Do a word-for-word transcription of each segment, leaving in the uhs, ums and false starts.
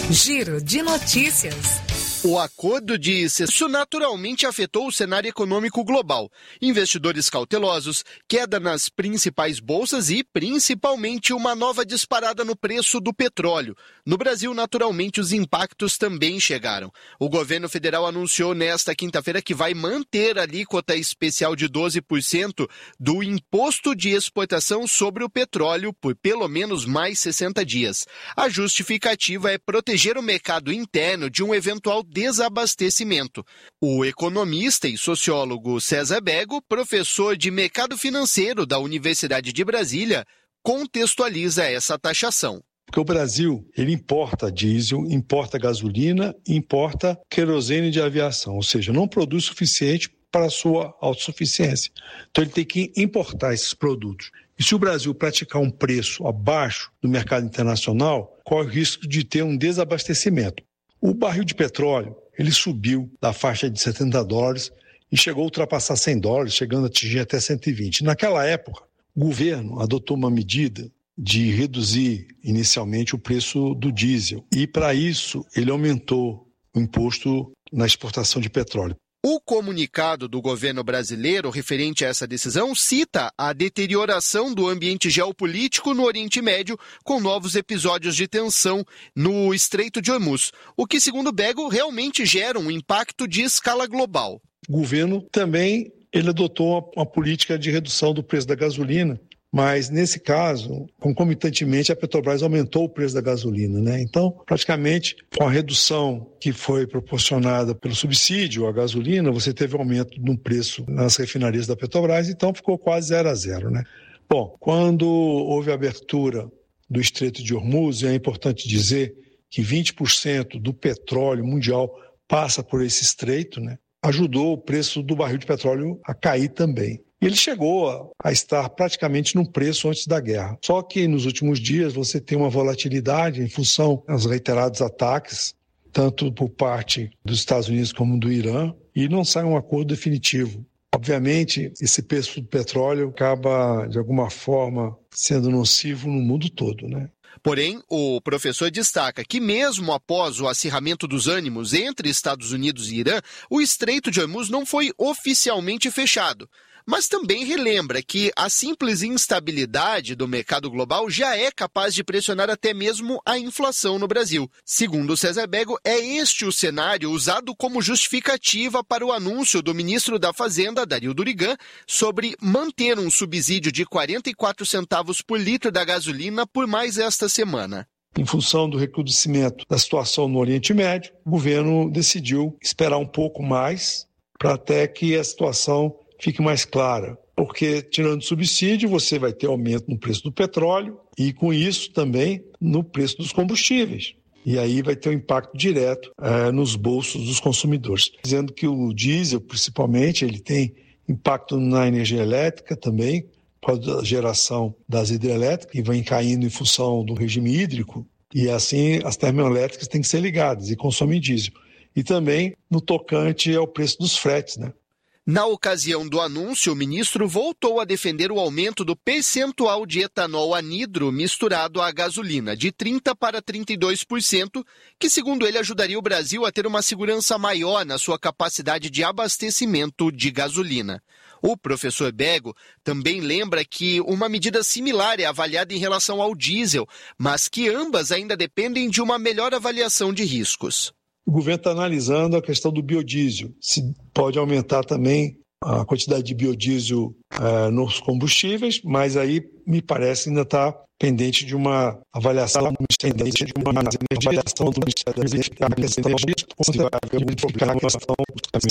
Giro de notícias. O acordo de cessão naturalmente afetou o cenário econômico global. Investidores cautelosos, queda nas principais bolsas e, principalmente, uma nova disparada no preço do petróleo. No Brasil, naturalmente, os impactos também chegaram. O governo federal anunciou nesta quinta-feira que vai manter a alíquota especial de doze por cento do imposto de exportação sobre o petróleo por pelo menos mais sessenta dias. A justificativa é proteger o mercado interno de um eventual desabastecimento. O economista e sociólogo César Bego, professor de mercado financeiro da Universidade de Brasília, contextualiza essa taxação. Porque o Brasil, ele importa diesel, importa gasolina, importa querosene de aviação, ou seja, não produz o suficiente para a sua autossuficiência. Então ele tem que importar esses produtos. E se o Brasil praticar um preço abaixo do mercado internacional, corre o risco de ter um desabastecimento. O barril de petróleo, ele subiu da faixa de setenta dólares e chegou a ultrapassar cem dólares, chegando a atingir até cento e vinte. Naquela época, o governo adotou uma medida de reduzir inicialmente o preço do diesel. E, para isso, ele aumentou o imposto na exportação de petróleo. O comunicado do governo brasileiro referente a essa decisão cita a deterioração do ambiente geopolítico no Oriente Médio com novos episódios de tensão no Estreito de Hormuz, o que, segundo Bego, realmente gera um impacto de escala global. O governo também ele adotou uma, uma política de redução do preço da gasolina, mas, nesse caso, concomitantemente, a Petrobras aumentou o preço da gasolina, né? Então, praticamente, com a redução que foi proporcionada pelo subsídio à gasolina, você teve um aumento no preço nas refinarias da Petrobras, então ficou quase zero a zero, né? Bom, quando houve a abertura do Estreito de Hormuz, é importante dizer que vinte por cento do petróleo mundial passa por esse estreito, né? Ajudou o preço do barril de petróleo a cair também. E ele chegou a, a estar praticamente no preço antes da guerra. Só que nos últimos dias você tem uma volatilidade em função dos reiterados ataques, tanto por parte dos Estados Unidos como do Irã, e não sai um acordo definitivo. Obviamente, esse preço do petróleo acaba, de alguma forma, sendo nocivo no mundo todo, né? Porém, o professor destaca que mesmo após o acirramento dos ânimos entre Estados Unidos e Irã, o Estreito de Hormuz não foi oficialmente fechado. Mas também relembra que a simples instabilidade do mercado global já é capaz de pressionar até mesmo a inflação no Brasil. Segundo César Bego, é este o cenário usado como justificativa para o anúncio do ministro da Fazenda, Dario Durigan, sobre manter um subsídio de quarenta e quatro centavos por litro da gasolina por mais esta semana. Em função do recrudescimento da situação no Oriente Médio, o governo decidiu esperar um pouco mais para até que a situação fique mais clara, porque tirando subsídio você vai ter aumento no preço do petróleo e com isso também no preço dos combustíveis. E aí vai ter um impacto direto é, nos bolsos dos consumidores. Dizendo que o diesel, principalmente, ele tem impacto na energia elétrica também, por causa da geração das hidrelétricas, que vem caindo em função do regime hídrico, e assim as termoelétricas têm que ser ligadas e consomem diesel. E também no tocante ao preço dos fretes, né? Na ocasião do anúncio, o ministro voltou a defender o aumento do percentual de etanol anidro misturado à gasolina, de trinta por cento para trinta e dois por cento, que, segundo ele, ajudaria o Brasil a ter uma segurança maior na sua capacidade de abastecimento de gasolina. O professor Bego também lembra que uma medida similar é avaliada em relação ao diesel, mas que ambas ainda dependem de uma melhor avaliação de riscos. O governo está analisando a questão do biodiesel, se pode aumentar também a quantidade de biodiesel é, nos combustíveis, mas aí me parece ainda está pendente de uma avaliação, pendente de uma avaliação do Ministério da Agricultura, a questão disso, se vai haver um problema com a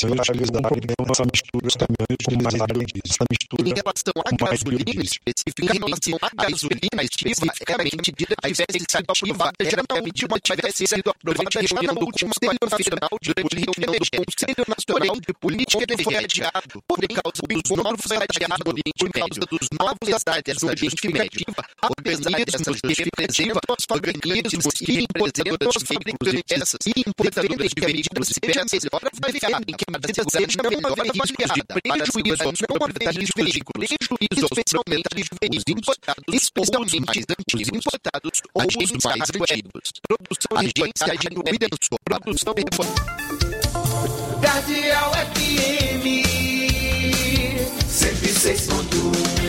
essa mistura, essa mistura. Em relação à gasolina, especificamente em relação à gasolina, especificamente, a tivesse sido aprovada, geralmente uma tivesse sido aprovada já na última Conselho Nacional de Política Energética. Porém, de Política foi adiado por causa dos novos adiados criado no Oriente Médio dos novos estádios no Oriente Médio. Apesar dessas representam os organismos que representam os fabricantes e importadores de veículos e peças melhor avaliada em que a Brasília seja melhor avaliada para prejuízo aos proprietários de veículos, especialmente os veículos importados, especialmente os importados ou os mais antigos. Produção agência de Williamson. Produção e Cardeal F M cento e seis ponto um.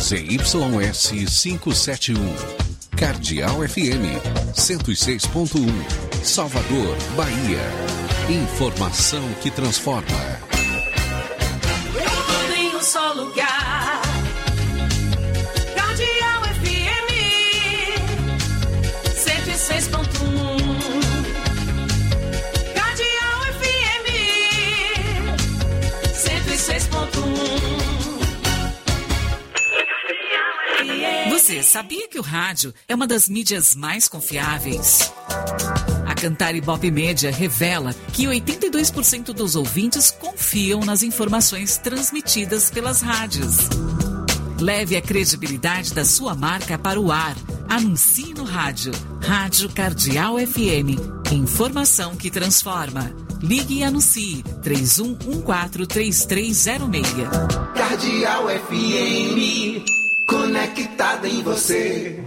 Z Y S quinhentos e setenta e um. Cardeal F M cento e seis ponto um. Salvador, Bahia. Informação que transforma. Tudo em um só lugar. Cardeal F M cento e seis ponto um. Cardeal F M cento e seis ponto um. Você sabia que o rádio é uma das mídias mais confiáveis? A Cantar Ibope Média revela que oitenta e dois por cento dos ouvintes confiam nas informações transmitidas pelas rádios. Leve a credibilidade da sua marca para o ar. Anuncie no rádio. Rádio Cardeal F M. Informação que transforma. Ligue e anuncie. três um um quatro, três três zero seis. Cardeal F M, conectada em você.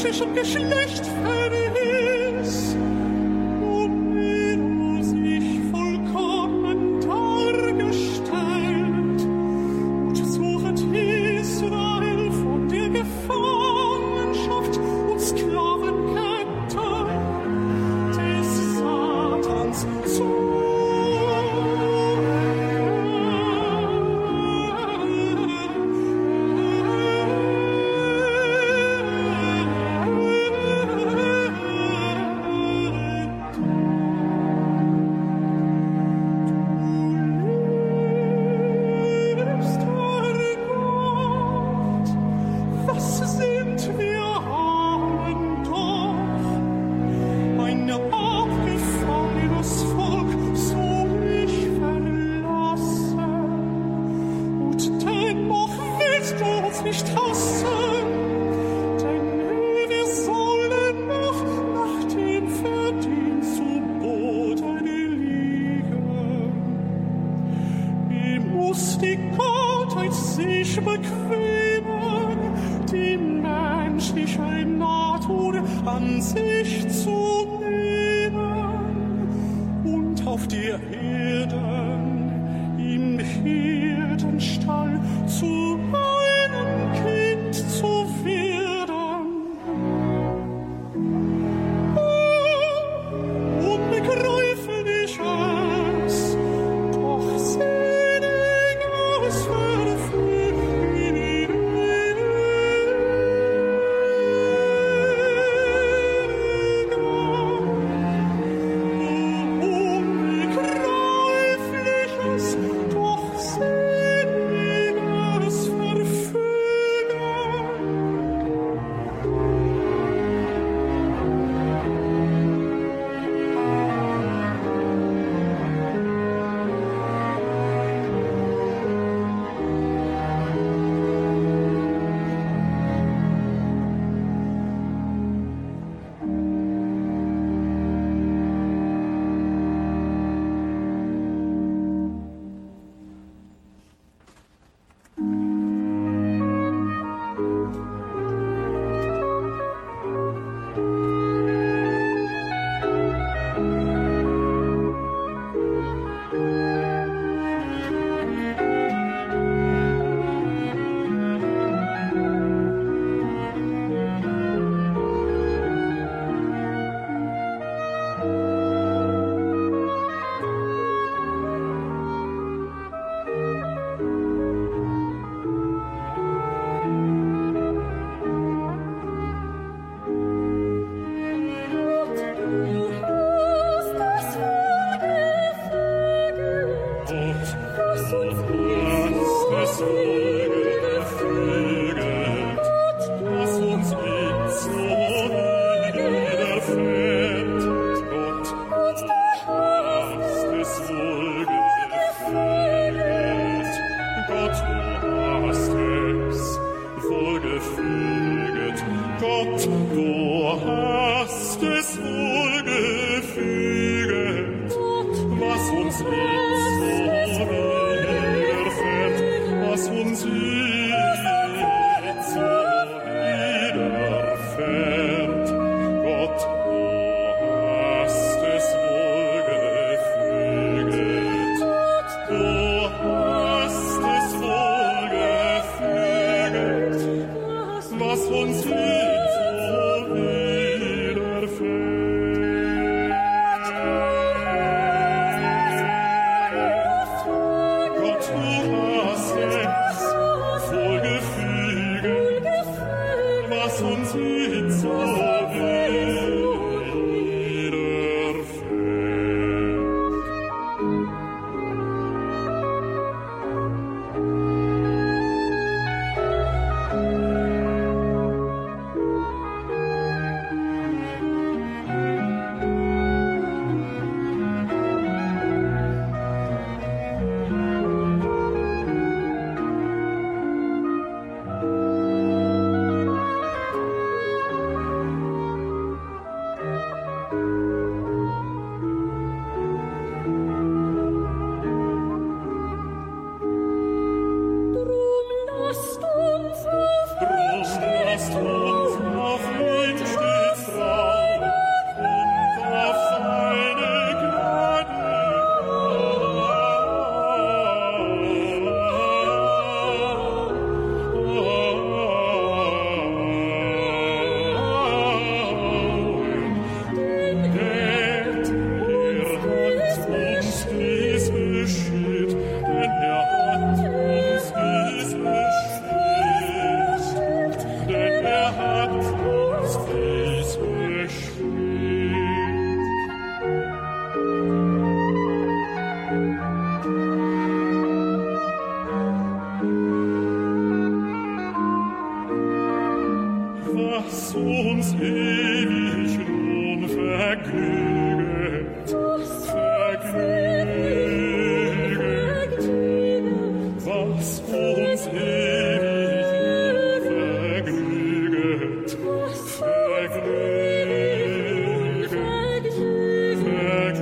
menschlichem Geschlecht verriss, und mir du sich vollkommen dargestellt, und suchet Israel von der Gefangenschaft und Sklavenkette des Satans zu. uns ewig nun vergnüget, vergnüget, was uns ewig vergnüget, vergnüget, vergnüget,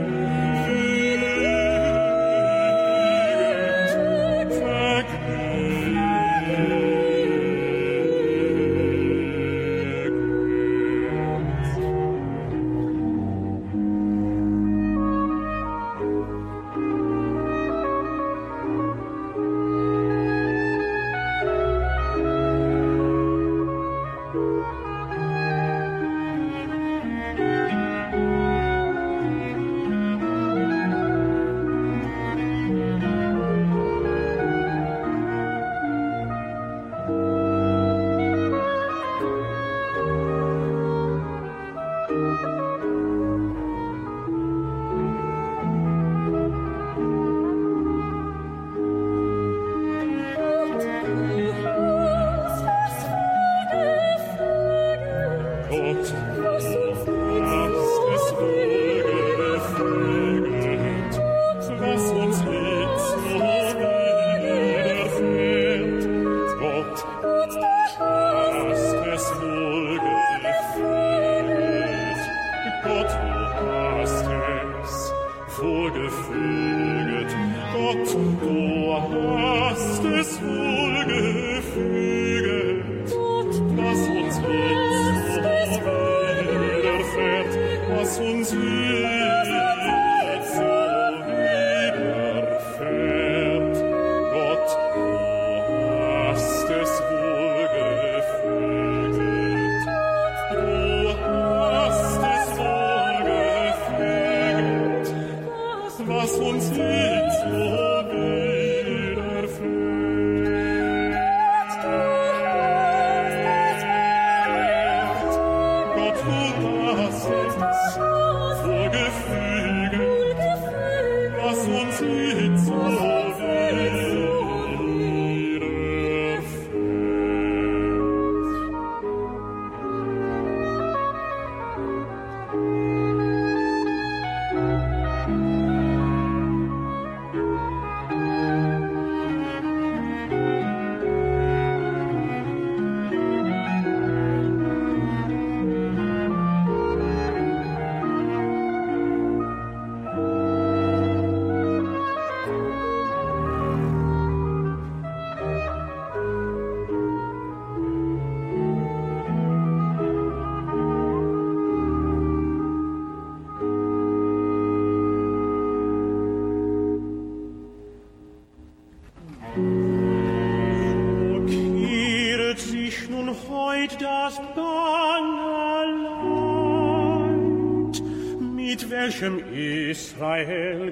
Israel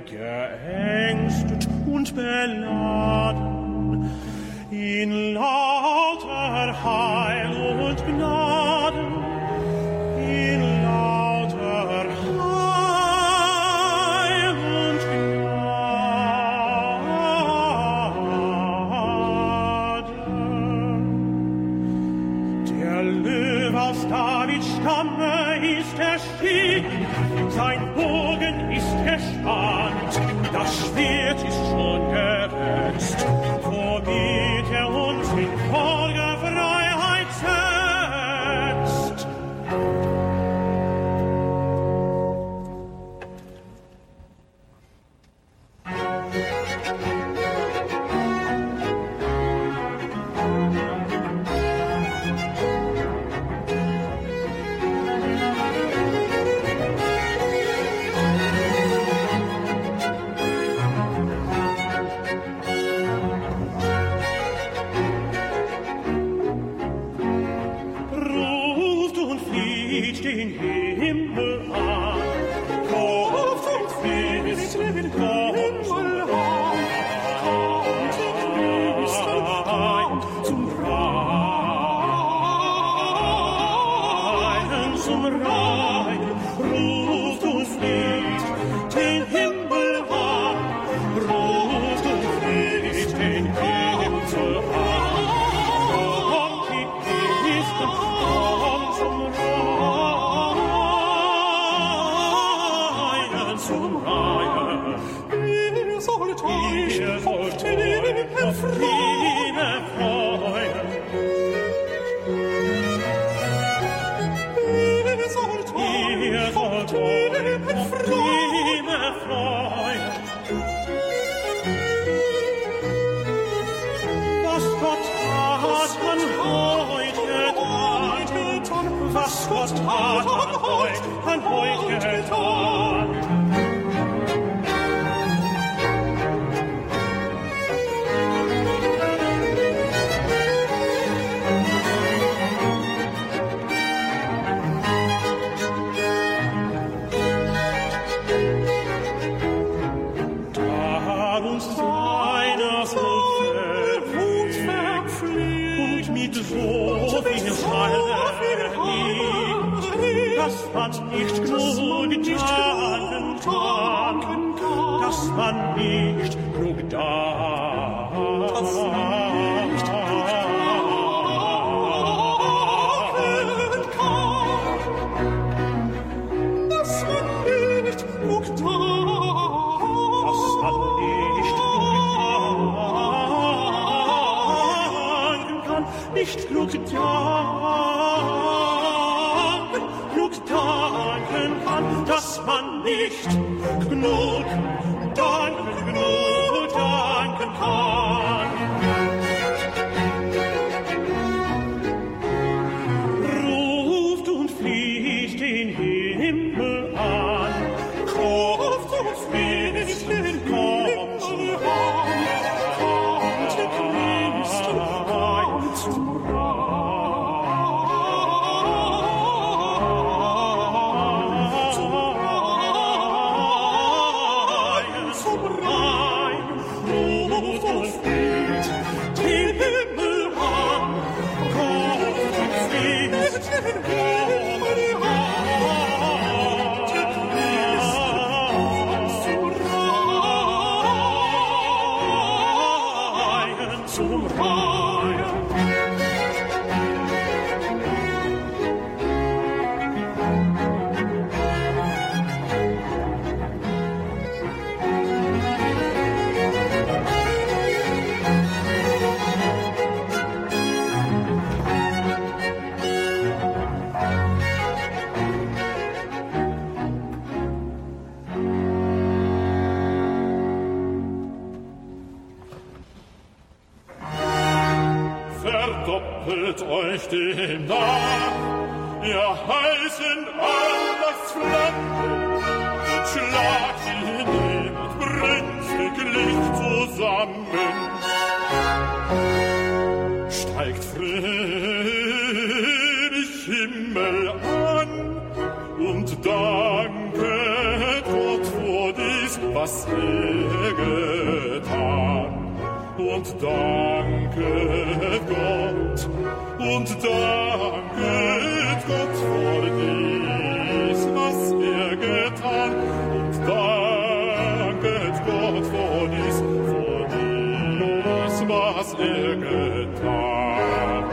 geängstet und beladen, in lauter Heil und Gnaden, in lauter Heil und Gnaden. Der Löwe aus Davids Stamme ist erschienen, sein Bogen ist gespannt, das Schwert ist schon gewetzt, wo geht er uns in Folge Freiheit setzt. Zum was Gott tat an euch, an euch getan. Dass man nicht genug danken kann, dass man nicht genug danken kann, dass man nicht genug danken, dass man nicht genug danken kann, nicht genug danken kann, dass man nicht genug danken, genug danken kann. Ruft und flieht den Himmel an, ruft und flieht den Himmel an, kommt der Christ kommt zum euch dem nach, ihr heißen all das Flammen, und schlagt ihn mit brenzlig zusammen. Steigt fröhlich Himmel an, und danket Gott für dies, was er getan. Und danket Gott, und danket Gott für dies, was er getan. Und danket Gott für dies, für dies, was er getan.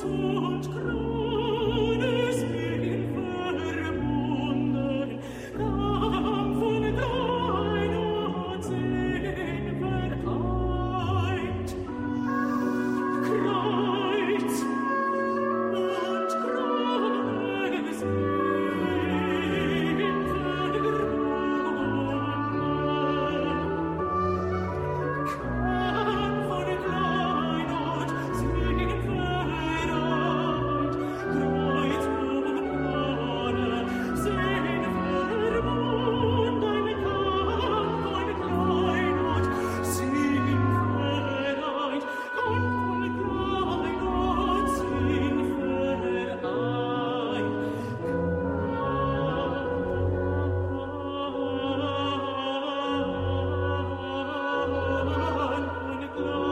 und Grund